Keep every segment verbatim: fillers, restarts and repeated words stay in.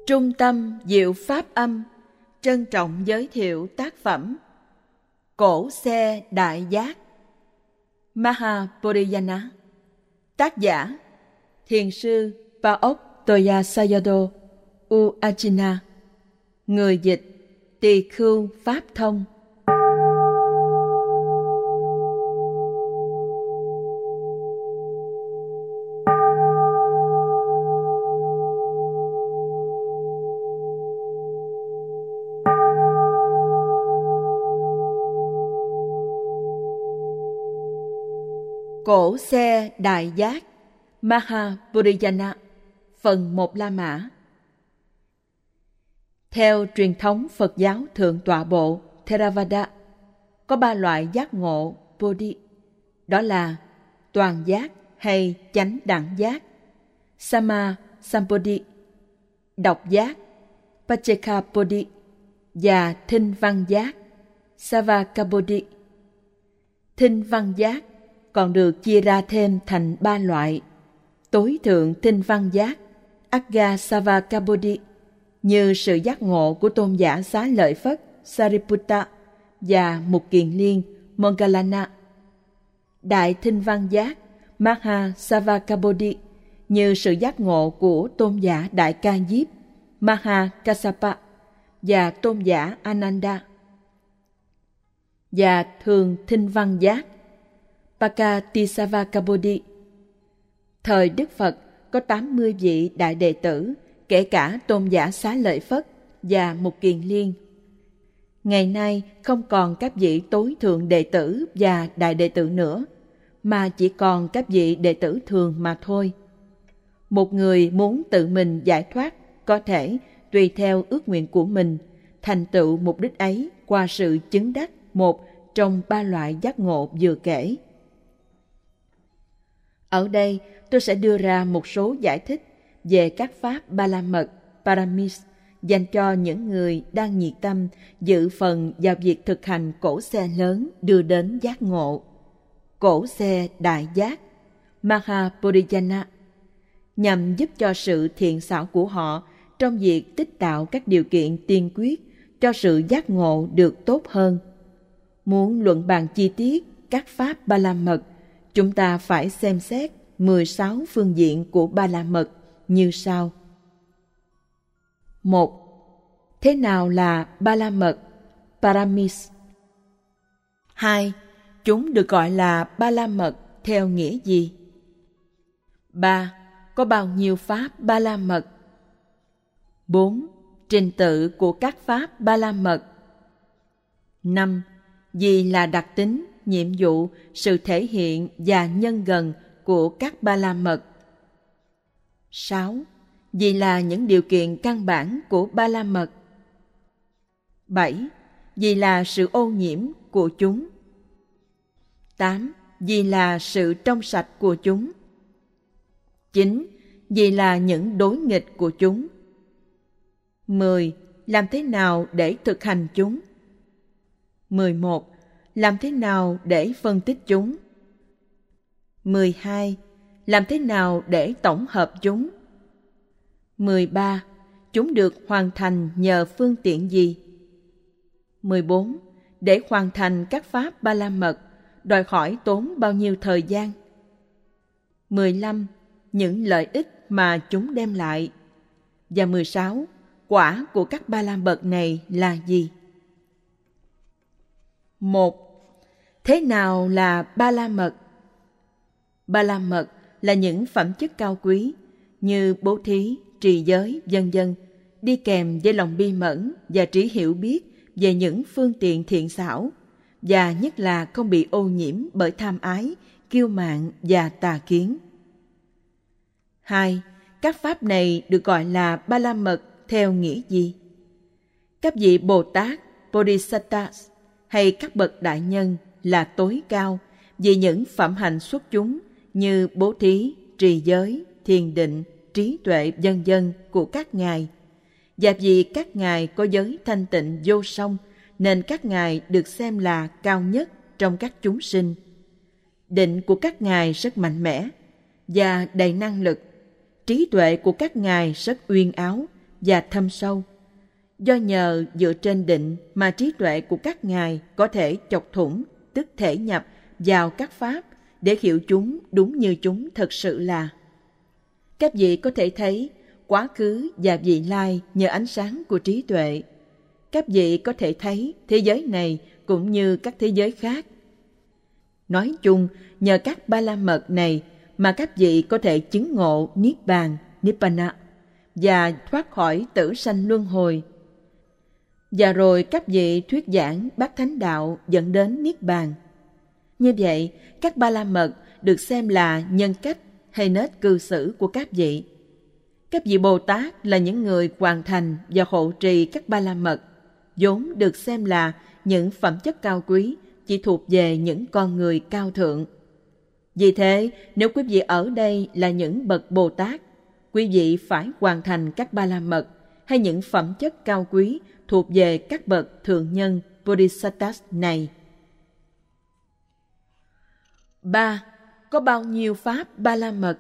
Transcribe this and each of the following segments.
Trung tâm Diệu Pháp Âm trân trọng giới thiệu tác phẩm Cổ xe Đại Giác Mahabodhiyana. Tác giả Thiền sư Paok Toya Sayadaw Uajina. Người dịch Tỳ Khưu Pháp Thông. Cổ xe Đại Giác Mahabodhiyana, phần một La Mã. Theo truyền thống Phật giáo Thượng Tọa Bộ Theravada, có ba loại giác ngộ Bodhi, đó là toàn giác hay chánh đẳng giác, Sama Sambodhi, độc giác Pacceka-bodhi và thinh văn giác Savaka-bodhi. Thinh văn giác còn được chia ra thêm thành ba loại. Tối thượng thinh văn giác Agga Savaka-bodhi, như sự giác ngộ của tôn giả Xá Lợi Phất Sariputta và Mục Kiền Liên Moggallana. Đại thinh văn giác Maha Savaka-bodhi, như sự giác ngộ của tôn giả Đại Ca Diếp Maha Kassapa và tôn giả Ananda. Và thường thinh văn giác Pakatisavaka-bodhi. Thời Đức Phật có tám mươi vị đại đệ tử, kể cả tôn giả Xá Lợi Phất và Mục Kiền Liên. Ngày nay không còn các vị tối thượng đệ tử và đại đệ tử nữa, mà chỉ còn các vị đệ tử thường mà thôi. Một người muốn tự mình giải thoát có thể, tùy theo ước nguyện của mình, thành tựu mục đích ấy qua sự chứng đắc một trong ba loại giác ngộ vừa kể. Ở đây tôi sẽ đưa ra một số giải thích về các pháp ba la mật Paramis dành cho những người đang nhiệt tâm dự phần vào việc thực hành cổ xe lớn đưa đến giác ngộ, cổ xe đại giác Mahabodhiyana, nhằm giúp cho sự thiện xảo của họ trong việc tích tạo các điều kiện tiên quyết cho sự giác ngộ được tốt hơn. Muốn luận bàn chi tiết các pháp ba la mật, chúng ta phải xem xét mười sáu phương diện của ba la mật như sau. Một. Thế nào là ba la mật Paramis? Hai. Chúng được gọi là ba la mật theo nghĩa gì? Ba. Có bao nhiêu pháp ba la mật? Bốn. Trình tự của các pháp ba la mật. Năm. Gì là đặc tính, nhiệm vụ, sự thể hiện và nhân gần của các ba la mật? Sáu. Gì là những điều kiện căn bản của ba la mật? Bảy. Gì là sự ô nhiễm của chúng? Tám. Gì là sự trong sạch của chúng? Chín. Gì là những đối nghịch của chúng? Mười. Làm thế nào để thực hành chúng? Mười một. Làm thế nào để phân tích chúng? Mười hai. Làm thế nào để tổng hợp chúng? Mười ba. Chúng được hoàn thành nhờ phương tiện gì? Mười bốn. Để hoàn thành các pháp ba la mật, đòi hỏi tốn bao nhiêu thời gian? Mười lăm. Những lợi ích mà chúng đem lại. Và mười sáu. Quả của các ba la mật này là gì? Một. Thế nào là ba la mật? Ba la mật là những phẩm chất cao quý như bố thí, trì giới, vân vân, đi kèm với lòng bi mẫn và trí hiểu biết về những phương tiện thiện xảo, và nhất là không bị ô nhiễm bởi tham ái, kiêu mạn và tà kiến. Hai. Các pháp này được gọi là ba la mật theo nghĩa gì? Các vị Bồ Tát, Bodhisattvas hay các bậc đại nhân là tối cao vì những phẩm hạnh xuất chúng như bố thí, trì giới, thiền định, trí tuệ vân vân của các ngài. Và vì các ngài có giới thanh tịnh vô song, nên các ngài được xem là cao nhất trong các chúng sinh. Định của các ngài rất mạnh mẽ và đầy năng lực. Trí tuệ của các ngài rất uyên áo và thâm sâu. Do nhờ dựa trên định mà trí tuệ của các ngài có thể chọc thủng, tức thể nhập vào các pháp để hiểu chúng đúng như chúng thật sự là. Các vị có thể thấy quá khứ và vị lai nhờ ánh sáng của trí tuệ. Các vị có thể thấy thế giới này cũng như các thế giới khác. Nói chung, nhờ các ba la mật này mà các vị có thể chứng ngộ Niết Bàn, Nibbana, và thoát khỏi tử sanh luân hồi. Và rồi các vị thuyết giảng bát thánh đạo dẫn đến Niết Bàn. Như vậy, các ba la mật được xem là nhân cách hay nết cư xử của các vị. Các vị Bồ Tát là những người hoàn thành và hộ trì các ba la mật, vốn được xem là những phẩm chất cao quý chỉ thuộc về những con người cao thượng. Vì thế, nếu quý vị ở đây là những bậc Bồ Tát, quý vị phải hoàn thành các ba la mật hay những phẩm chất cao quý thuộc về các bậc thượng nhân Bodhisattvas này. ba. Có bao nhiêu pháp ba la mật?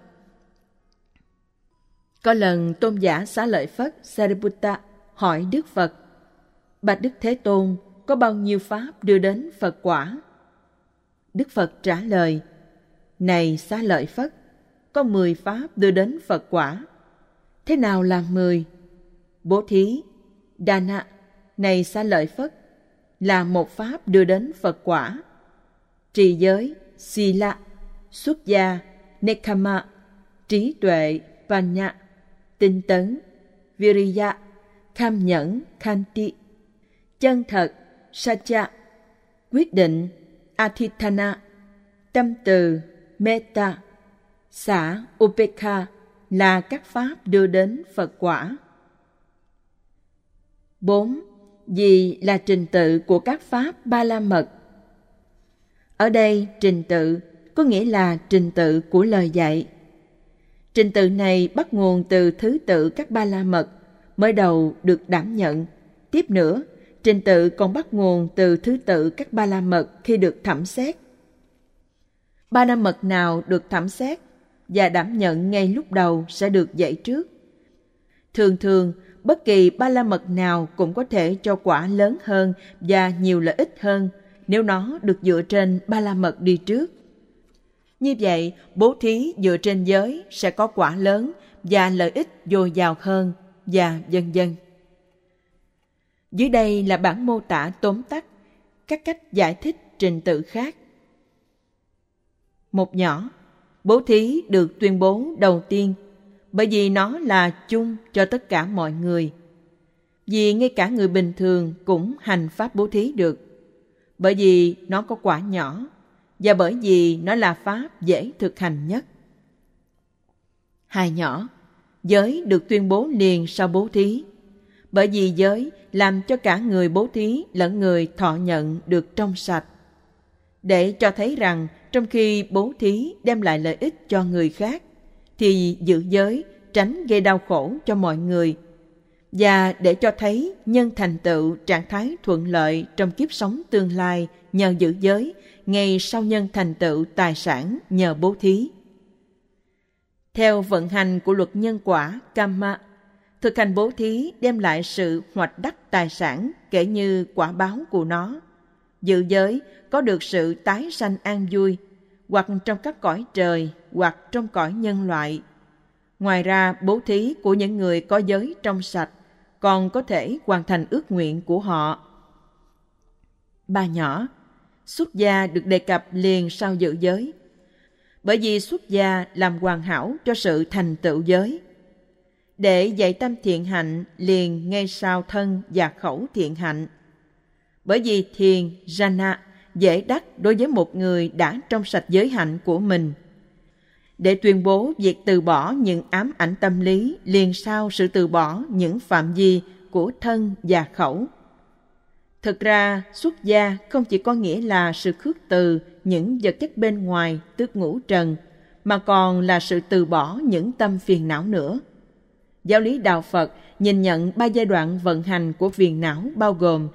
Có lần tôn giả Xá Lợi Phất Sariputta hỏi Đức Phật: Bạch Đức Thế Tôn, có bao nhiêu pháp đưa đến Phật quả? Đức Phật trả lời: Này Xá Lợi Phất, có mười pháp đưa đến Phật quả. Thế nào là mười? Bố thí, Dana, này Xá Lợi Phất, là một pháp đưa đến Phật quả. Trì giới, Sila, xuất gia, Nekkhamma, trí tuệ, Panya, tinh tấn, Viriya, kham nhẫn, Khanti, chân thật, Satya, quyết định, Adhitthana, tâm từ, Metta, xả, Upekha là các pháp đưa đến Phật quả. bốn. Gì là trình tự của các pháp ba la mật? Ở đây trình tự có nghĩa là trình tự của lời dạy. Trình tự này bắt nguồn từ thứ tự các ba la mật mới đầu được đảm nhận. Tiếp nữa, trình tự còn bắt nguồn từ thứ tự các ba la mật khi được thẩm xét. Ba la mật nào được thẩm xét và đảm nhận ngay lúc đầu sẽ được dạy trước. Thường thường, bất kỳ ba la mật nào cũng có thể cho quả lớn hơn và nhiều lợi ích hơn nếu nó được dựa trên ba la mật đi trước. Như vậy, bố thí dựa trên giới sẽ có quả lớn và lợi ích dồi dào hơn, và vân vân. Dưới đây là bản mô tả tóm tắt các cách giải thích trình tự khác. Một nhỏ, bố thí được tuyên bố đầu tiên bởi vì nó là chung cho tất cả mọi người. Vì ngay cả người bình thường cũng hành pháp bố thí được, bởi vì nó có quả nhỏ và bởi vì nó là pháp dễ thực hành nhất. Hai nhỏ, giới được tuyên bố liền sau bố thí, bởi vì giới làm cho cả người bố thí lẫn người thọ nhận được trong sạch. Để cho thấy rằng trong khi bố thí đem lại lợi ích cho người khác, thì giữ giới tránh gây đau khổ cho mọi người, và để cho thấy nhân thành tựu trạng thái thuận lợi trong kiếp sống tương lai nhờ giữ giới, ngay sau nhân thành tựu tài sản nhờ bố thí. Theo vận hành của luật nhân quả Kamma, thực hành bố thí đem lại sự hoạch đắc tài sản kể như quả báo của nó. Giữ giới có được sự tái sanh an vui, hoặc trong các cõi trời, hoặc trong cõi nhân loại. Ngoài ra, bố thí của những người có giới trong sạch còn có thể hoàn thành ước nguyện của họ. Ba nhỏ, xuất gia được đề cập liền sau giữ giới, bởi vì xuất gia làm hoàn hảo cho sự thành tựu giới. Để dạy tâm thiện hạnh liền ngay sau thân và khẩu thiện hạnh, bởi vì thiền, jhana dễ đắc đối với một người đã trong sạch giới hạnh của mình. Để tuyên bố việc từ bỏ những ám ảnh tâm lý liền sau sự từ bỏ những phạm vi của thân và khẩu. Thực ra, xuất gia không chỉ có nghĩa là sự khước từ những vật chất bên ngoài, tức ngũ trần, mà còn là sự từ bỏ những tâm phiền não nữa. Giáo lý Đạo Phật nhìn nhận ba giai đoạn vận hành của phiền não bao gồm: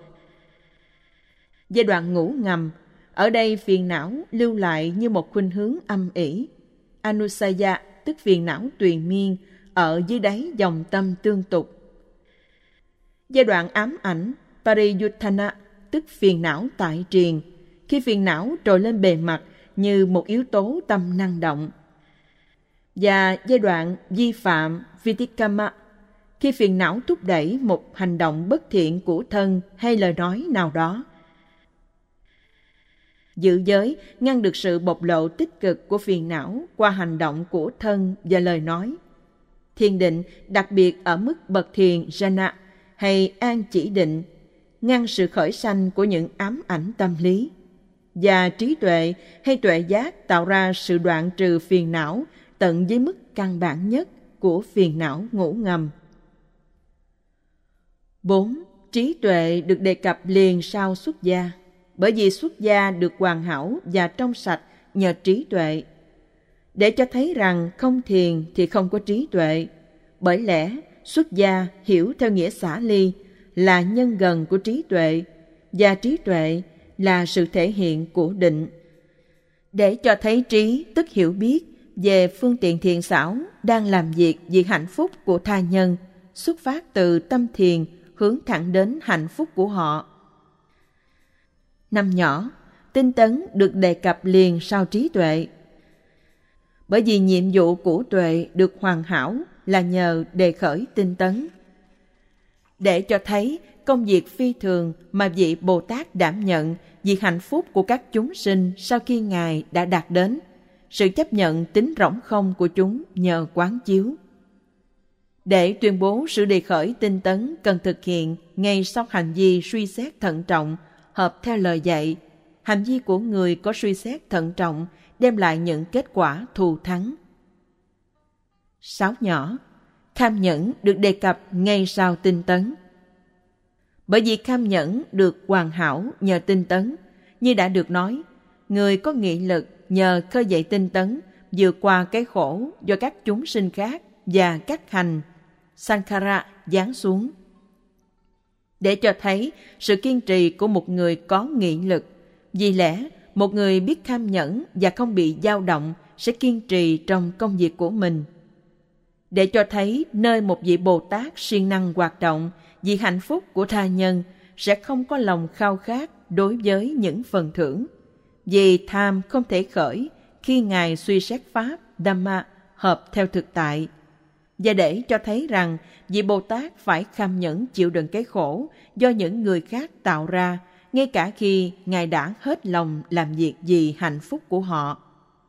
giai đoạn ngủ ngầm, ở đây phiền não lưu lại như một khuynh hướng âm ỉ. Anusaya, tức phiền não tùy miên, ở dưới đáy dòng tâm tương tục. Giai đoạn ám ảnh Pariyuttana, tức phiền não tại triền, khi phiền não trồi lên bề mặt như một yếu tố tâm năng động. Và giai đoạn vi phạm Vitikama, khi phiền não thúc đẩy một hành động bất thiện của thân hay lời nói nào đó. Giữ giới ngăn được sự bộc lộ tích cực của phiền não qua hành động của thân và lời nói. Thiền định, đặc biệt ở mức bậc thiền jhana hay an chỉ định, ngăn sự khởi sanh của những ám ảnh tâm lý. Và trí tuệ hay tuệ giác tạo ra sự đoạn trừ phiền não tận dưới mức căn bản nhất của phiền não ngủ ngầm. bốn. Trí tuệ được đề cập liền sau xuất gia, bởi vì xuất gia được hoàn hảo và trong sạch nhờ trí tuệ. Để cho thấy rằng không thiền thì không có trí tuệ, bởi lẽ xuất gia hiểu theo nghĩa xả ly là nhân gần của trí tuệ, và trí tuệ là sự thể hiện của định. Để cho thấy trí tức hiểu biết về phương tiện thiện xảo đang làm việc vì hạnh phúc của tha nhân, xuất phát từ tâm thiền hướng thẳng đến hạnh phúc của họ. Năm nhỏ, tinh tấn được đề cập liền sau trí tuệ, bởi vì nhiệm vụ của tuệ được hoàn hảo là nhờ đề khởi tinh tấn. Để cho thấy công việc phi thường mà vị Bồ Tát đảm nhận vì hạnh phúc của các chúng sinh sau khi Ngài đã đạt đến, sự chấp nhận tính rỗng không của chúng nhờ quán chiếu. Để tuyên bố sự đề khởi tinh tấn cần thực hiện ngay sau hành vi suy xét thận trọng, hợp theo lời dạy. Hành vi của người có suy xét thận trọng đem lại những kết quả thù thắng. Sáu nhỏ, kham nhẫn được đề cập ngay sau tinh tấn. Bởi vì kham nhẫn được hoàn hảo nhờ tinh tấn, như đã được nói, người có nghị lực nhờ khơi dậy tinh tấn vượt qua cái khổ do các chúng sinh khác và các hành sankhara giáng xuống. Để cho thấy sự kiên trì của một người có nghị lực, vì lẽ một người biết kham nhẫn và không bị dao động sẽ kiên trì trong công việc của mình. Để cho thấy nơi một vị Bồ Tát siêng năng hoạt động vì hạnh phúc của tha nhân sẽ không có lòng khao khát đối với những phần thưởng, vì tham không thể khởi khi Ngài suy xét Pháp, Dhamma hợp theo thực tại. Và để cho thấy rằng vị Bồ Tát phải kham nhẫn chịu đựng cái khổ do những người khác tạo ra, ngay cả khi Ngài đã hết lòng làm việc vì hạnh phúc của họ.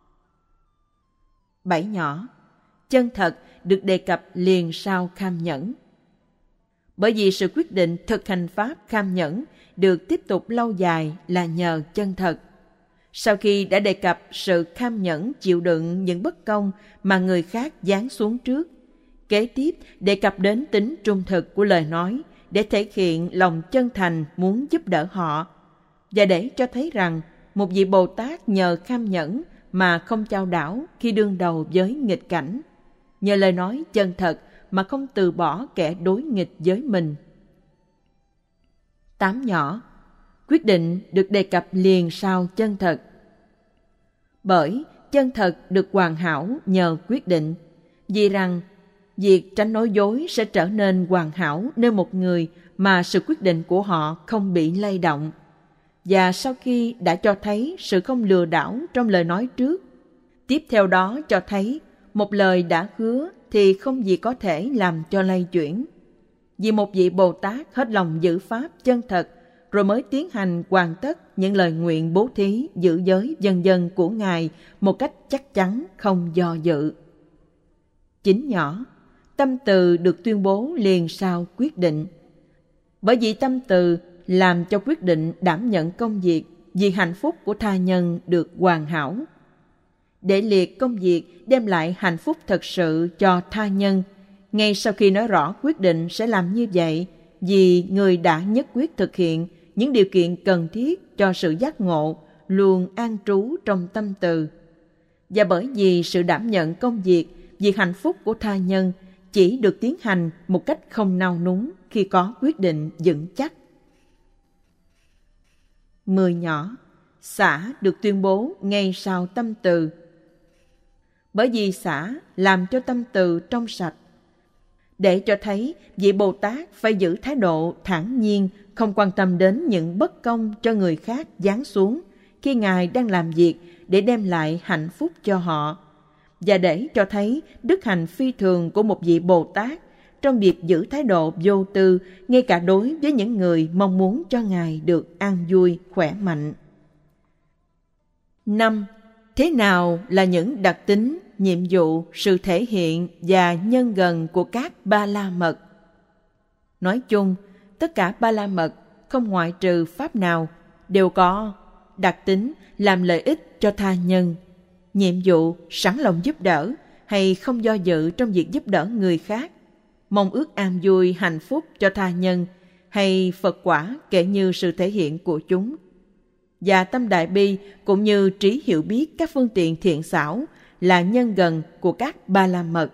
Bảy nhỏ, chân thật được đề cập liền sau kham nhẫn. Bởi vì sự quyết định thực hành Pháp kham nhẫn được tiếp tục lâu dài là nhờ chân thật. Sau khi đã đề cập sự kham nhẫn chịu đựng những bất công mà người khác giáng xuống trước, kế tiếp đề cập đến tính trung thực của lời nói để thể hiện lòng chân thành muốn giúp đỡ họ, và để cho thấy rằng một vị Bồ Tát nhờ kham nhẫn mà không chao đảo khi đương đầu với nghịch cảnh, nhờ lời nói chân thật mà không từ bỏ kẻ đối nghịch với mình. Tám nhỏ, quyết định được đề cập liền sau chân thật. Bởi chân thật được hoàn hảo nhờ quyết định, vì rằng việc tránh nói dối sẽ trở nên hoàn hảo nơi một người mà sự quyết định của họ không bị lay động. Và sau khi đã cho thấy sự không lừa đảo trong lời nói trước, tiếp theo đó cho thấy một lời đã hứa thì không gì có thể làm cho lay chuyển. Vì một vị Bồ Tát hết lòng giữ Pháp chân thật, rồi mới tiến hành hoàn tất những lời nguyện bố thí, giữ giới vân vân của Ngài một cách chắc chắn, không do dự. Chín nhỏ, tâm từ được tuyên bố liền sau quyết định. Bởi vì tâm từ làm cho quyết định đảm nhận công việc vì hạnh phúc của tha nhân được hoàn hảo. Để liệt công việc đem lại hạnh phúc thật sự cho tha nhân, ngay sau khi nói rõ quyết định sẽ làm như vậy, vì người đã nhất quyết thực hiện những điều kiện cần thiết cho sự giác ngộ luôn an trú trong tâm từ. Và bởi vì sự đảm nhận công việc vì hạnh phúc của tha nhân chỉ được tiến hành một cách không nao núng khi có quyết định vững chắc. Mười nhỏ, xả được tuyên bố ngay sau tâm từ. Bởi vì xả làm cho tâm từ trong sạch. để cho thấy vị Bồ Tát phải giữ thái độ thản nhiên, không quan tâm đến những bất công cho người khác giáng xuống khi Ngài đang làm việc để đem lại hạnh phúc cho họ, và để cho thấy đức hạnh phi thường của một vị Bồ Tát trong việc giữ thái độ vô tư ngay cả đối với những người mong muốn cho Ngài được an vui, khỏe mạnh. Năm. Thế nào là những đặc tính, nhiệm vụ, sự thể hiện và nhân gần của các Ba La Mật? Nói chung, tất cả Ba La Mật, không ngoại trừ pháp nào, đều có đặc tính làm lợi ích cho tha nhân, nhiệm vụ sẵn lòng giúp đỡ hay không do dự trong việc giúp đỡ người khác, mong ước an vui hạnh phúc cho tha nhân, hay Phật quả kể như sự thể hiện của chúng. Và tâm đại bi cũng như trí hiểu biết các phương tiện thiện xảo là nhân gần của các Ba La Mật.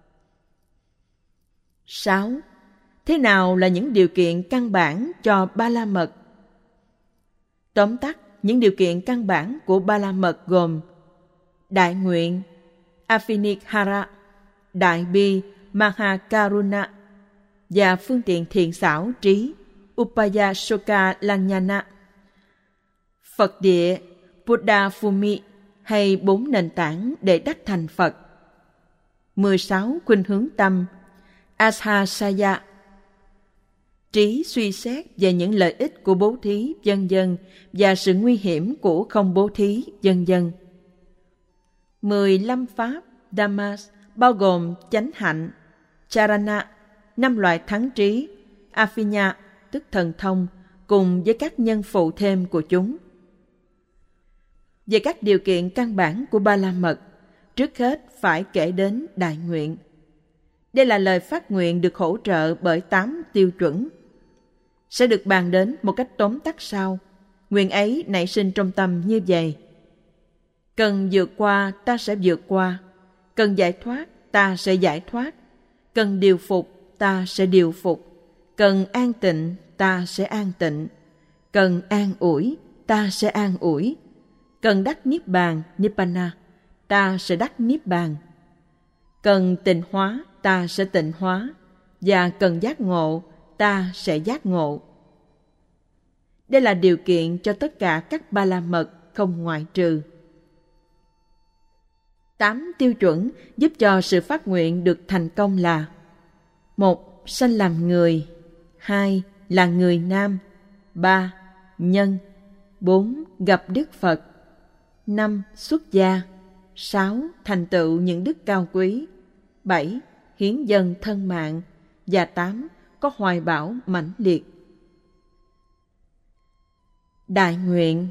Sáu. Thế nào là những điều kiện căn bản cho Ba La Mật? Tóm tắt, những điều kiện căn bản của Ba La Mật gồm đại nguyện, Afinihara, đại bi, Mahakaruna, và phương tiện thiện xảo trí, Upayashoka Lanyana. Phật địa, Buddha Phumi, hay bốn nền tảng để đắc thành Phật. mười sáu khuynh hướng tâm, Ashasaya, trí suy xét về những lợi ích của bố thí, vân vân, và sự nguy hiểm của không bố thí, vân vân. mười lăm pháp, Dhammas, bao gồm chánh hạnh, Charana, năm loại thắng trí, Afinya, tức thần thông, cùng với các nhân phụ thêm của chúng. Về các điều kiện căn bản của Ba La Mật, trước hết phải kể đến đại nguyện. Đây là lời phát nguyện được hỗ trợ bởi tám tiêu chuẩn. Sẽ được bàn đến một cách tóm tắt sau. Nguyện ấy nảy sinh trong tâm như vậy: cần vượt qua, ta sẽ vượt qua; cần giải thoát, ta sẽ giải thoát; cần điều phục, ta sẽ điều phục; cần an tịnh, ta sẽ an tịnh; cần an ủi, ta sẽ an ủi; cần đắc niết bàn, nibbana, ta sẽ đắc niết bàn; cần tịnh hóa, ta sẽ tịnh hóa; và cần giác ngộ, ta sẽ giác ngộ. Đây là điều kiện cho tất cả các Ba La Mật, không ngoại trừ. Tám tiêu chuẩn giúp cho sự phát nguyện được thành công là: một. Sanh làm người. Hai. Là người nam. Ba. Nhân. Bốn. Gặp Đức Phật. Năm. Xuất gia. Sáu. Thành tựu những đức cao quý. Bảy. Hiến dâng thân mạng. Và tám. Có hoài bão mãnh liệt. Đại nguyện.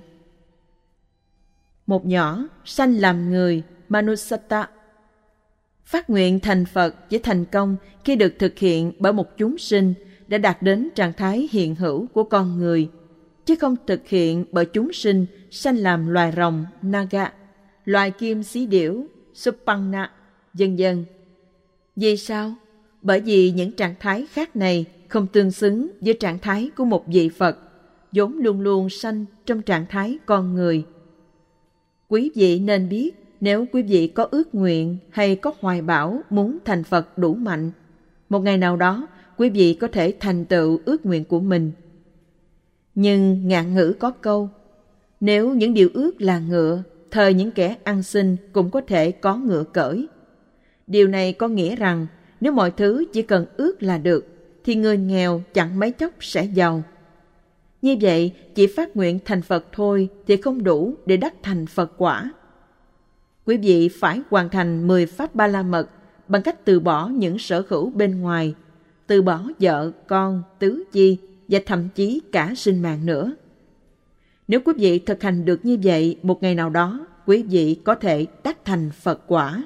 Một nhỏ, sanh làm người, Manussata. Phát nguyện thành Phật chỉ thành công khi được thực hiện bởi một chúng sinh đã đạt đến trạng thái hiện hữu của con người, chứ không thực hiện bởi chúng sinh sanh làm loài rồng, Naga, loài kim xí điểu, Supanna, vân vân. Vì sao? Bởi vì những trạng thái khác này không tương xứng với trạng thái của một vị Phật, vốn luôn luôn sanh trong trạng thái con người. Quý vị nên biết, nếu quý vị có ước nguyện hay có hoài bão muốn thành Phật đủ mạnh, một ngày nào đó quý vị có thể thành tựu ước nguyện của mình. Nhưng ngạn ngữ có câu: nếu những điều ước là ngựa, thời những kẻ ăn xin cũng có thể có ngựa cởi. Điều này có nghĩa rằng nếu mọi thứ chỉ cần ước là được, thì người nghèo chẳng mấy chốc sẽ giàu. Như vậy, chỉ phát nguyện thành Phật thôi thì không đủ để đắc thành Phật quả. Quý vị phải hoàn thành mười pháp Ba La Mật bằng cách từ bỏ những sở hữu bên ngoài, từ bỏ vợ, con, tứ chi và thậm chí cả sinh mạng nữa. Nếu quý vị thực hành được như vậy, một ngày nào đó, quý vị có thể đắc thành Phật quả.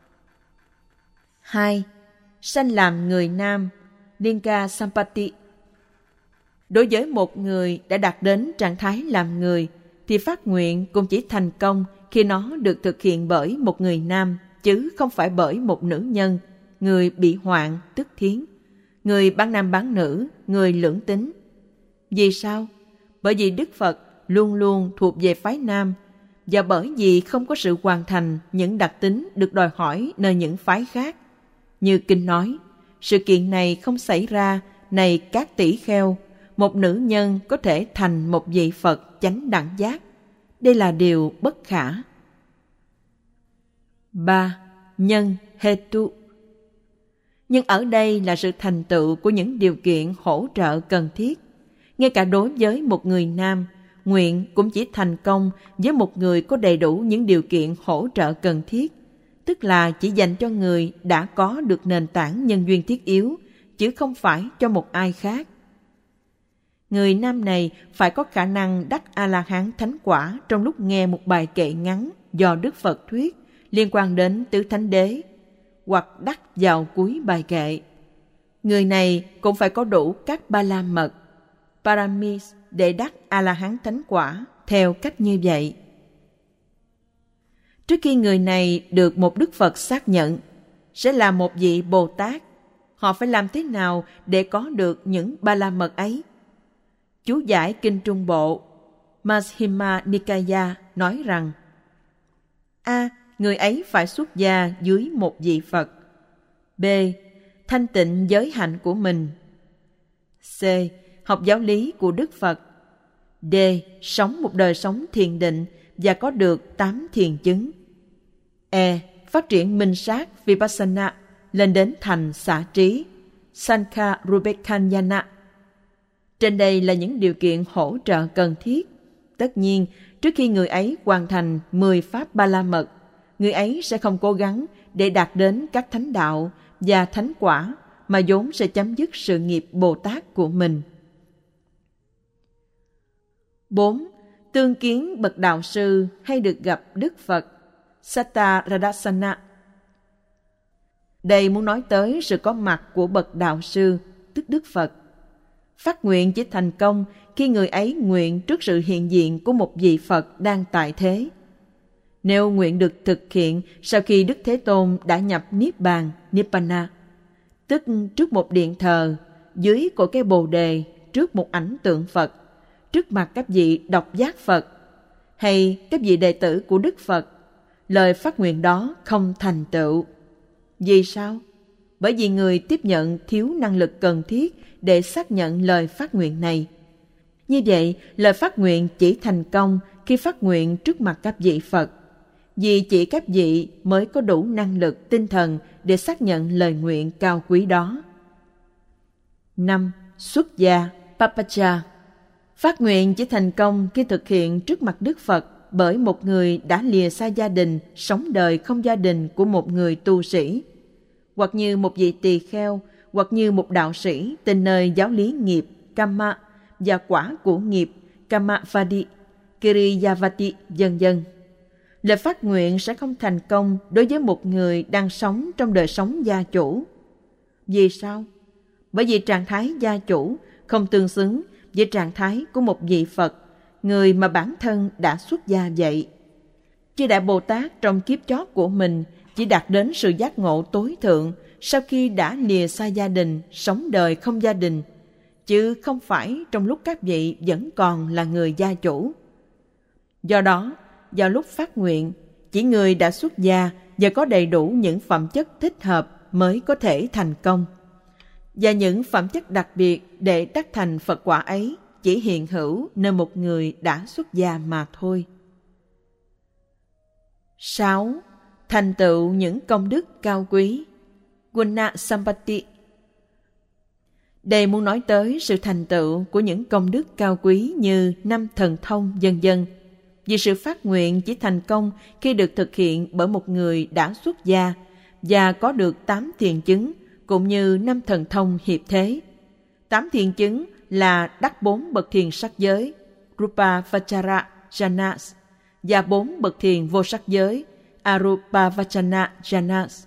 Hai. Sanh làm người nam, Linga Sampati. Đối với một người đã đạt đến trạng thái làm người, thì phát nguyện cũng chỉ thành công khi nó được thực hiện bởi một người nam, chứ không phải bởi một nữ nhân, người bị hoạn tức thiến, người bán nam bán nữ, người lưỡng tính. Vì sao? Bởi vì Đức Phật luôn luôn thuộc về phái nam, và bởi vì không có sự hoàn thành những đặc tính được đòi hỏi nơi những phái khác. Như Kinh nói, sự kiện này không xảy ra, này các tỷ kheo, một nữ nhân có thể thành một vị Phật chánh đẳng giác. Đây là điều bất khả. ba. Nhân hetu. Nhưng ở đây là sự thành tựu của những điều kiện hỗ trợ cần thiết. Ngay cả đối với một người nam, nguyện cũng chỉ thành công với một người có đầy đủ những điều kiện hỗ trợ cần thiết, tức là chỉ dành cho người đã có được nền tảng nhân duyên thiết yếu, chứ không phải cho một ai khác. Người nam này phải có khả năng đắc A-la-hán thánh quả trong lúc nghe một bài kệ ngắn do Đức Phật thuyết liên quan đến tứ thánh đế, hoặc đắc vào cuối bài kệ. Người này cũng phải có đủ các ba la mật, paramis, để đắc A-la-hán thánh quả theo cách như vậy. Trước khi người này được một Đức Phật xác nhận sẽ là một vị Bồ Tát, họ phải làm thế nào để có được những ba la mật ấy? Chú giải Kinh Trung Bộ Majjhima Nikaya nói rằng: A. Người ấy phải xuất gia dưới một vị Phật. B. Thanh tịnh giới hạnh của mình. C. Học giáo lý của Đức Phật. D. Sống một đời sống thiền định và có được tám thiền chứng. E. Phát triển minh sát Vipassana lên đến thành xả trí Sankha Rupekkhanyana. Trên đây là những điều kiện hỗ trợ cần thiết. Tất nhiên, trước khi người ấy hoàn thành mười pháp ba la mật, người ấy sẽ không cố gắng để đạt đến các thánh đạo và thánh quả, mà vốn sẽ chấm dứt sự nghiệp Bồ Tát của mình. bốn. Tương kiến bậc đạo sư hay được gặp Đức Phật Sattaradasana. Đây muốn nói tới sự có mặt của bậc đạo sư, tức Đức Phật. Phát nguyện chỉ thành công khi người ấy nguyện trước sự hiện diện của một vị Phật đang tại thế. Nếu nguyện được thực hiện sau khi Đức Thế Tôn đã nhập Niết Bàn, Nibbana, tức trước một điện thờ, dưới cội cây Bồ Đề, trước một ảnh tượng Phật, trước mặt các vị độc giác Phật, hay các vị đệ tử của Đức Phật, lời phát nguyện đó không thành tựu. Vì sao? Bởi vì người tiếp nhận thiếu năng lực cần thiết để xác nhận lời phát nguyện này. Như vậy, lời phát nguyện chỉ thành công khi phát nguyện trước mặt các vị Phật, vì chỉ các vị mới có đủ năng lực tinh thần để xác nhận lời nguyện cao quý đó. năm. Xuất gia Papacha. Phát nguyện chỉ thành công khi thực hiện trước mặt Đức Phật bởi một người đã lìa xa gia đình, sống đời không gia đình của một người tu sĩ, hoặc như một vị tỳ kheo, hoặc như một đạo sĩ tên nơi giáo lý nghiệp Kamma và quả của nghiệp Kamavadi, Kiriyavati, vân vân. Lời phát nguyện sẽ không thành công đối với một người đang sống trong đời sống gia chủ. Vì sao? Bởi vì trạng thái gia chủ không tương xứng với trạng thái của một vị Phật, người mà bản thân đã xuất gia vậy. Chư Đại Bồ Tát trong kiếp chót của mình chỉ đạt đến sự giác ngộ tối thượng sau khi đã lìa xa gia đình, sống đời không gia đình, chứ không phải trong lúc các vị vẫn còn là người gia chủ. Do đó, vào lúc phát nguyện, chỉ người đã xuất gia và có đầy đủ những phẩm chất thích hợp mới có thể thành công. Và những phẩm chất đặc biệt để đắc thành Phật quả ấy chỉ hiện hữu nơi một người đã xuất gia mà thôi. sáu. Thành tựu những công đức cao quý Guna Sampatti. Đây muốn nói tới sự thành tựu của những công đức cao quý như năm thần thông, vân vân. Vì sự phát nguyện chỉ thành công khi được thực hiện bởi một người đã xuất gia và có được tám thiền chứng, cũng như năm thần thông hiệp thế. Tám thiền chứng là đắc bốn bậc thiền sắc giới, Rupa Vachara Jhanas, và bốn bậc thiền vô sắc giới, Arupa Vachana Jhanas.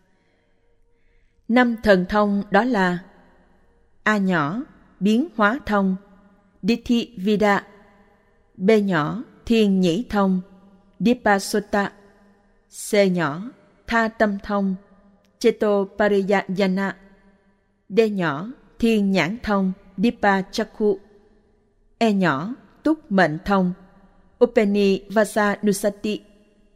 Năm thần thông đó là A nhỏ, biến hóa thông, Dithi Vida. B nhỏ, thiên nhĩ thông, Dipasota. C nhỏ, tha tâm thông, Cheto Pariyajana. D nhỏ, thiên nhãn thông, Dipachakku. E nhỏ, túc mệnh thông, Upeni Vasanusati.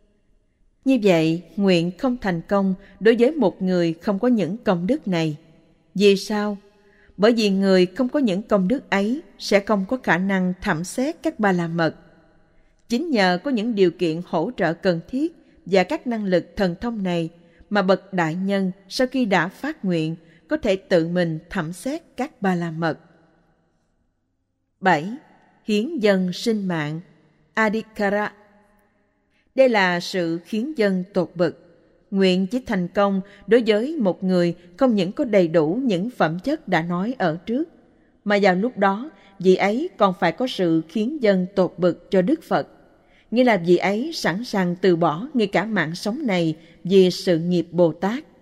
Như vậy, nguyện không thành công đối với một người không có những công đức này. Vì sao? Bởi vì người không có những công đức ấy sẽ không có khả năng thẩm xét các ba la mật. Chính nhờ có những điều kiện hỗ trợ cần thiết và các năng lực thần thông này mà bậc đại nhân sau khi đã phát nguyện có thể tự mình thẩm xét các ba la mật. bảy. Hiến dâng sinh mạng, Adhikara. Đây là sự hiến dâng tột bậc. Nguyện chỉ thành công đối với một người không những có đầy đủ những phẩm chất đã nói ở trước, mà vào lúc đó vị ấy còn phải có sự hiến dâng tột bậc cho Đức Phật, nghĩa là vị ấy sẵn sàng từ bỏ ngay cả mạng sống này vì sự nghiệp Bồ Tát.